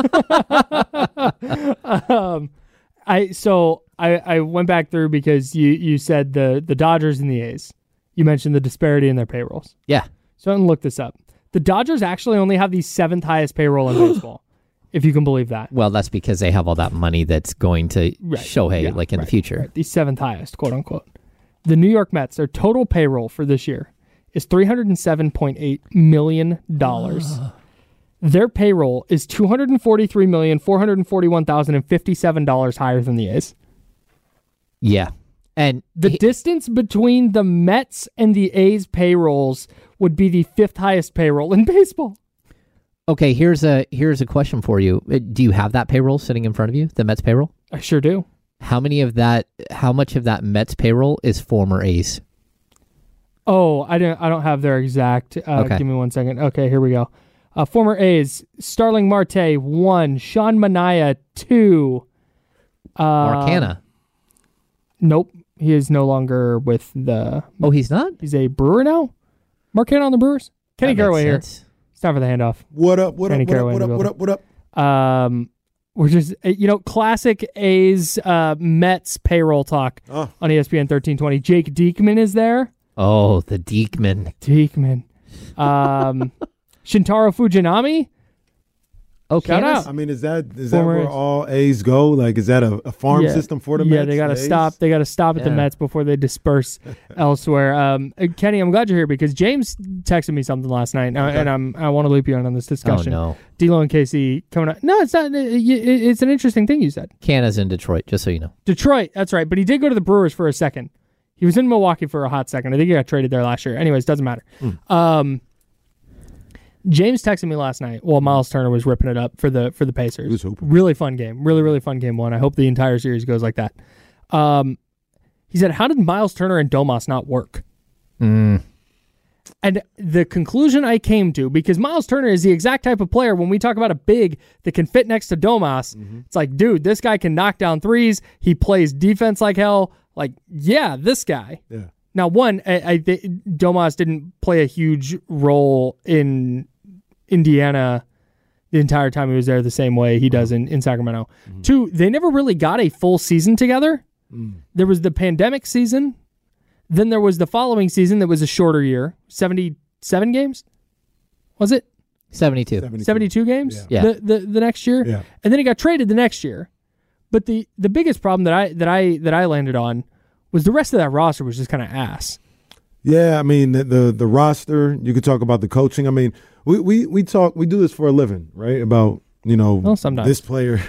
I went back through because you said the Dodgers and the A's. You mentioned the disparity in their payrolls. Yeah. So I didn't look this up. The Dodgers actually only have the 7th highest payroll in baseball, if you can believe that. Well, that's because they have all that money that's going to Shohei in the future. Right. The 7th highest, quote unquote. The New York Mets, their total payroll for this year is $307.8 million. Their payroll is $243,441,057 higher than the A's. Yeah. And the distance between the Mets and the A's payrolls would be the 5th highest payroll in baseball. Okay, here's a question for you. Do you have that payroll sitting in front of you, the Mets payroll? I sure do. How much of that Mets payroll is former A's? Oh, I don't have their exact. Okay. Give me 1 second. Okay, here we go. Former A's, Starling Marte, 1. Sean Manaea, 2. Marcana. Nope. He is no longer with the... Oh, he's not? He's a Brewer now? Marcana on the Brewers? Kenny Caraway here. It's time for the handoff. What up? We're just, classic A's Mets payroll talk on ESPN 1320. Jake Diekman is there. Oh, the Diekman. Shintaro Fujinami. Oh, shout out. I mean, is that where all A's go? Like, is that a farm system for the Mets? Yeah, they got to stop. They got to stop at the Mets before they disperse elsewhere. Kenny, I'm glad you're here because James texted me something last night, and I want to loop you in on this discussion. Oh no, D'Lo and Casey coming up. No, it's not. It's an interesting thing you said. Canna's in Detroit, just so you know. Detroit, that's right. But he did go to the Brewers for a second. He was in Milwaukee for a hot second. I think he got traded there last year. Anyways, doesn't matter. James texted me last night while Miles Turner was ripping it up for the Pacers. Really fun game. Really fun game one. I hope the entire series goes like that. He said, how did Miles Turner and Domas not work? And the conclusion I came to, because Miles Turner is the exact type of player, when we talk about a big that can fit next to Domas, it's like, dude, this guy can knock down threes. He plays defense like hell. Like, yeah, this guy. Yeah. Now, one, Domas didn't play a huge role in Indiana the entire time he was there the same way he does in Sacramento. 2, they never really got a full season together. There was the pandemic season. Then there was the following season that was a shorter year. 77 games? Was it? 72. 72 games? Yeah. The next year? Yeah. And then he got traded the next year. But the biggest problem that I landed on was the rest of that roster was just kind of ass. Yeah, I mean the roster. You could talk about the coaching. I mean, we do this for a living, right? About sometimes this player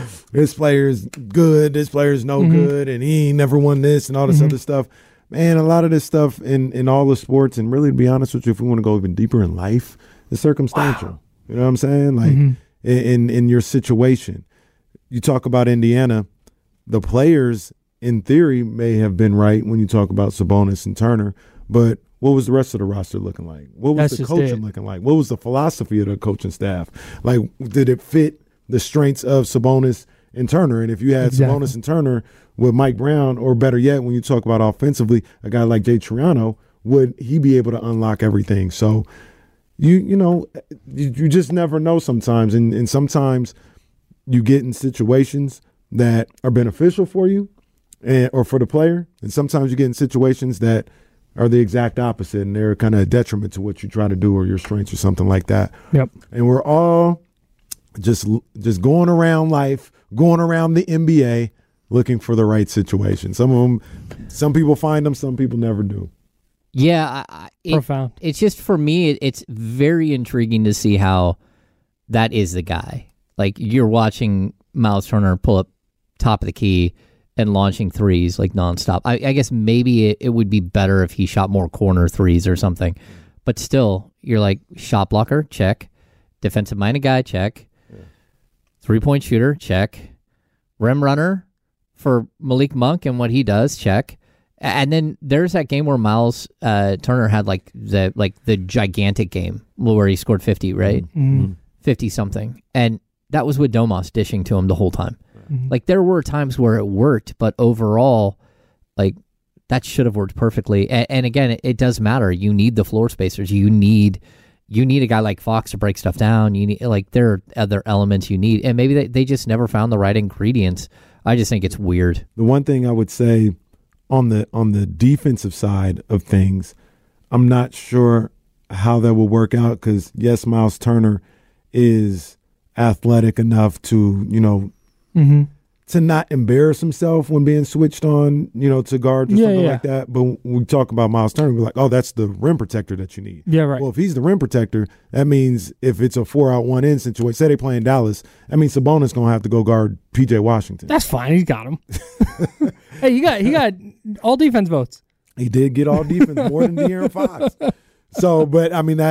is good, this player is no good, and he ain't never won this and all this other stuff. Man, a lot of this stuff in all the sports, and really to be honest with you, if we want to go even deeper in life, is circumstantial. Wow. You know what I'm saying? Like in your situation, you talk about Indiana, the players in theory may have been right when you talk about Sabonis and Turner, but what was the rest of the roster looking like? What was the coaching looking like? What was the philosophy of the coaching staff? Like, did it fit the strengths of Sabonis and Turner? And if you had Sabonis and Turner with Mike Brown, or better yet, when you talk about offensively, a guy like Jay Triano, would he be able to unlock everything? So you just never know sometimes. And sometimes you get in situations that are beneficial for you or for the player. And sometimes you get in situations that are the exact opposite, and they're kind of a detriment to what you try to do or your strengths or something like that. Yep. And we're all just going around life, going around the NBA, looking for the right situation. Some people find them, some people never do. Yeah. Profound. It's just, for me, it's very intriguing to see how that is the guy. Like, you're watching Miles Turner pull up top of the key and launching threes like nonstop. I guess maybe it would be better if he shot more corner threes or something. But still, you're like, shot blocker, check. Defensive-minded guy, check. 3-point shooter, check. Rim runner, for Malik Monk and what he does, check. And then there's that game where Miles Turner had like the gigantic game where he scored 50, right? 50 something, and that was with Domas dishing to him the whole time. Like there were times where it worked, but overall, like that should have worked perfectly. And again, it does matter. You need the floor spacers. You need a guy like Fox to break stuff down. You need there are other elements you need, and maybe they just never found the right ingredients. I just think it's weird. The one thing I would say on the defensive side of things, I'm not sure how that will work out because yes, Miles Turner is athletic enough to to not embarrass himself when being switched on, to guard or something like that. But when we talk about Miles Turner, we're like, oh, that's the rim protector that you need. Yeah, right. Well, if he's the rim protector, that means if it's a 4-out 1-in situation, say they play in Dallas, that means Sabonis going to have to go guard P.J. Washington. That's fine. He's got him. Hey, he got all defense votes. He did get all defense more than De'Aaron Fox. So, but I mean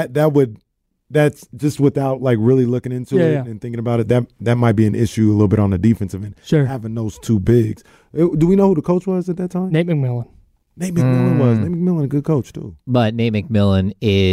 that's just without like really looking into it and thinking about it. That might be an issue a little bit on the defensive end. Sure, having those two bigs. Do we know who the coach was at that time? Nate McMillan. Nate McMillan, a good coach too. But Nate McMillan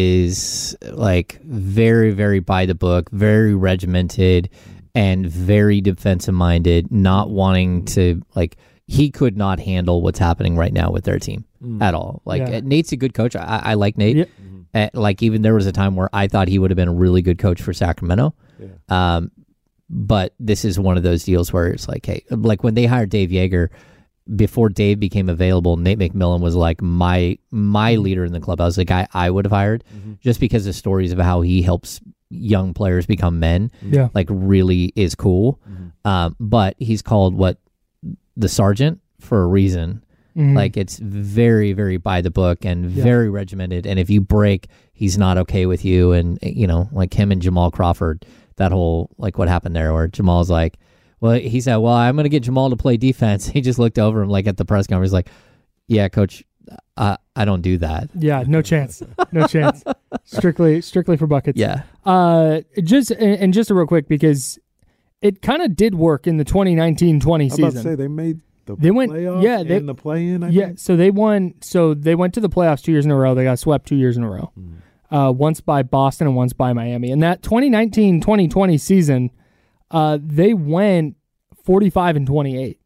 is like very, very by the book, very regimented, and very defensive minded. Not wanting to he could not handle what's happening right now with their team at all. Nate's a good coach. I like Nate. Yep. Even there was a time where I thought he would have been a really good coach for Sacramento. Yeah. But this is one of those deals where it's like, hey, like when they hired Dave Yeager, before Dave became available, Nate McMillan was like my leader in the club. I was the guy I would have hired just because the stories of how he helps young players become men, really is cool. But he's called the sergeant for a reason. Like it's very, very by the book and very regimented. And if you break, he's not okay with you. And like him and Jamal Crawford, that whole what happened there, where Jamal's like, well, he said, well, I'm going to get Jamal to play defense. He just looked over him at the press conference, like, yeah, coach, I don't do that. Yeah, no chance, no chance. Strictly for buckets. Yeah. Just a real quick because it kind of did work in the 2019-20 season. I was about to say they made. They went, and the play-in. So they won. So they went to the playoffs 2 years in a row. They got swept 2 years in a row. Once by Boston and once by Miami. In that 2019-2020 season, they went 45-28,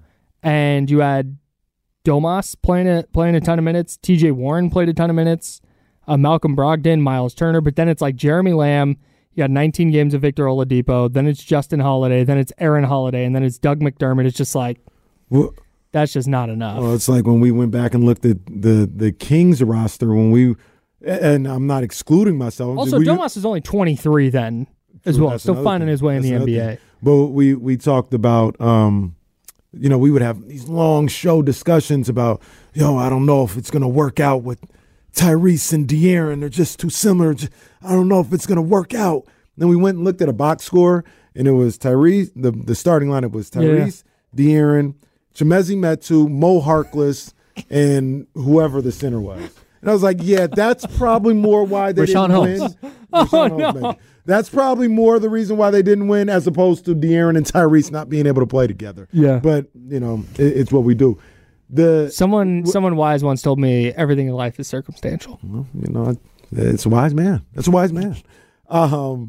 and you had Domas playing a ton of minutes. T.J. Warren played a ton of minutes. Malcolm Brogdon, Miles Turner, but then it's like Jeremy Lamb. You got 19 games of Victor Oladipo. Then it's Justin Holiday. Then it's Aaron Holiday, and then it's Doug McDermott. It's just like. Well, that's just not enough. Well, it's like when we went back and looked at the Kings roster and I'm not excluding myself. Also, Domas is only 23 then as well, still finding his way in the NBA. But we talked about, we would have these long show discussions about, I don't know if it's going to work out with Tyrese and De'Aaron. They're just too similar. I don't know if it's going to work out. Then we went and looked at a box score, and it was Tyrese. The starting lineup was Tyrese, De'Aaron, Chimezie Metu, Mo Harkless, and whoever the center was. And I was like, yeah, that's probably more why they didn't win. No. That's probably more the reason why they didn't win as opposed to De'Aaron and Tyrese not being able to play together. Yeah. But, it's what we do. Someone wise once told me everything in life is circumstantial. Well, it's a wise man. That's a wise man. Was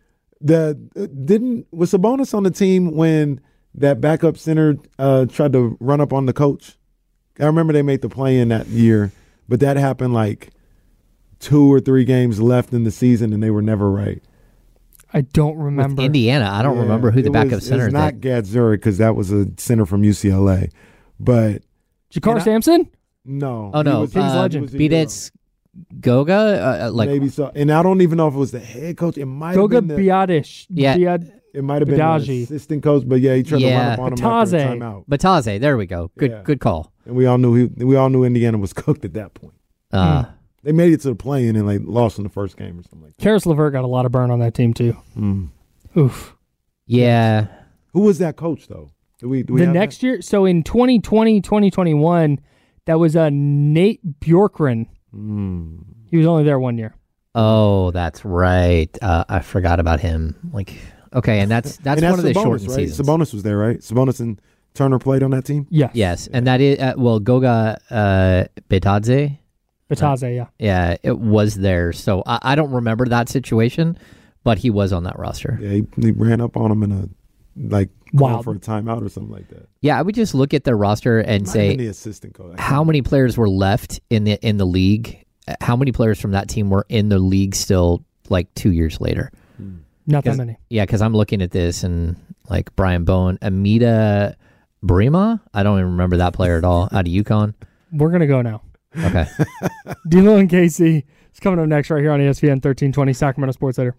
Sabonis on the team when that backup center tried to run up on the coach? I remember they made the play-in that year, but that happened 2 or 3 games left in the season, and they were never right. I don't remember. With Indiana, I don't remember who the backup center is. It's not Gad Zurich because that was a center from UCLA. But Jakar Sampson? No. Oh, no. Kings legend. Bidets Goga? Maybe so. And I don't even know if it was the head coach. It might have been Biadish. Yeah. It might have been the assistant coach, but he tried to run up on him after a timeout. Bataze, there we go. Good call. And we all knew Indiana was cooked at that point. They made it to the play-in and they lost in the first game or something like that. Karis LeVert got a lot of burn on that team too. Oof. Yeah. Who was that coach though? Do we the next year? So in 2020, 2021, that was Nate Bjorkgren. He was only there 1 year. Oh, that's right. I forgot about him. Okay, and that's one of the shortened right? seasons. Sabonis was there, right? Sabonis and Turner played on that team? Yes. And that is, Goga Bitadze. Bitadze, yeah. Yeah, it was there. So I don't remember that situation, but he was on that roster. Yeah, he ran up on him in a, wild for a timeout or something like that. Yeah, I would just look at their roster and say, the assistant coach. How many players were left in the league? How many players from that team were in the league still 2 years later? Not that many. Yeah, because I'm looking at this and Brian Bowen, Amita Brima. I don't even remember that player at all out of UConn. We're going to go now. Okay. D'Lo and Casey is coming up next right here on ESPN 1320 Sacramento Sports Center.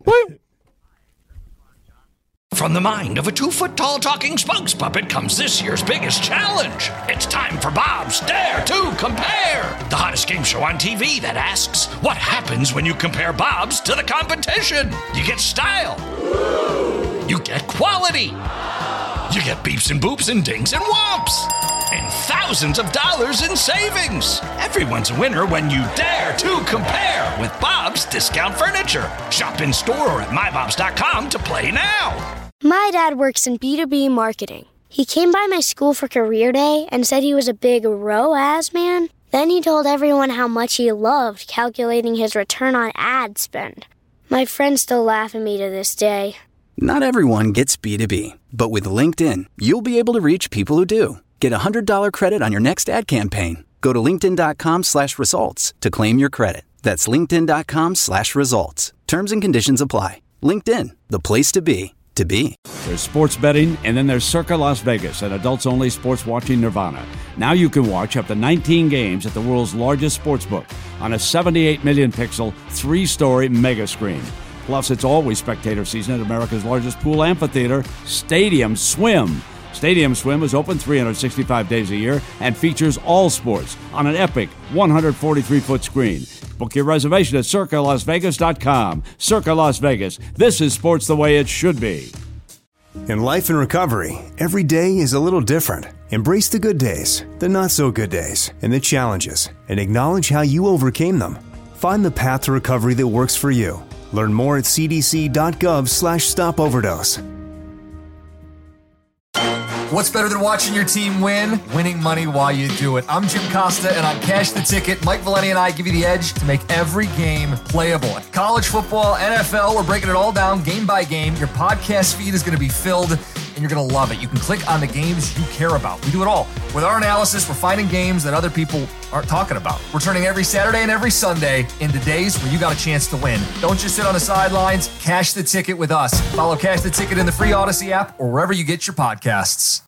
From the mind of a 2-foot-tall talking spokes puppet comes this year's biggest challenge. It's time for Bob's Dare to Compare, the hottest game show on TV that asks, what happens when you compare Bob's to the competition? You get style. You get quality. You get beeps and boops and dings and whomps. And thousands of dollars in savings. Everyone's a winner when you dare to compare with Bob's Discount Furniture. Shop in store or at mybobs.com to play now. My dad works in B2B marketing. He came by my school for career day and said he was a big ROAS man. Then he told everyone how much he loved calculating his return on ad spend. My friends still laugh at me to this day. Not everyone gets B2B, but with LinkedIn, you'll be able to reach people who do. Get a $100 credit on your next ad campaign. Go to linkedin.com/results to claim your credit. That's linkedin.com/results. Terms and conditions apply. LinkedIn, the place to be. There's sports betting, and then there's Circa Las Vegas, an adults-only sports watching nirvana. Now you can watch up to 19 games at the world's largest sportsbook on a 78 million pixel, 3-story mega screen. Plus, it's always spectator season at America's largest pool amphitheater, Stadium Swim. Stadium Swim is open 365 days a year and features all sports on an epic 143-foot screen. Book your reservation at CircaLasVegas.com. Circa Las Vegas. This is sports the way it should be. In life and recovery, every day is a little different. Embrace the good days, the not so good days, and the challenges, and acknowledge how you overcame them. Find the path to recovery that works for you. Learn more at cdc.gov/stopoverdose. What's better than watching your team win? Winning money while you do it. I'm Jim Costa, and on Cash the Ticket, Mike Valenti and I give you the edge to make every game playable. College football, NFL, we're breaking it all down game by game. Your podcast feed is going to be filled, and you're going to love it. You can click on the games you care about. We do it all. With our analysis, we're finding games that other people aren't talking about. We're turning every Saturday and every Sunday into days where you got a chance to win. Don't just sit on the sidelines. Cash the Ticket with us. Follow Cash the Ticket in the free Odyssey app or wherever you get your podcasts.